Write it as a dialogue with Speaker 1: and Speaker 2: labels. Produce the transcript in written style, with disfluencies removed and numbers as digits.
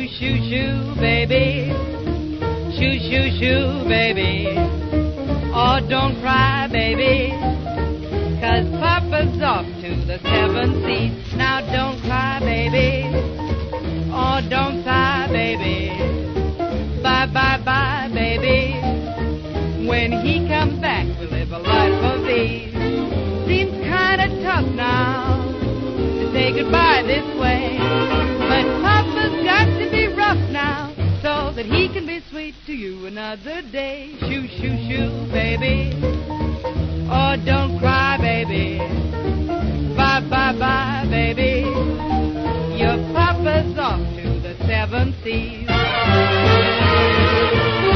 Speaker 1: Shoo, shoo, shoo, baby. Shoo, shoo, shoo, baby. Oh, don't cry, baby, 'cause Papa's off to the 7 seas. Now don't cry, baby. Oh, don't sigh, baby. Bye, bye, bye, baby. When he comes back, we'll live a life of ease. Seems kinda tough now to say goodbye this way, but Papa's got to be rough now so that he can be sweet to you another day. Shoo, shoo, shoo, baby. Oh, don't cry, baby. Bye, bye, bye, baby. Your Papa's off to the 7 seas.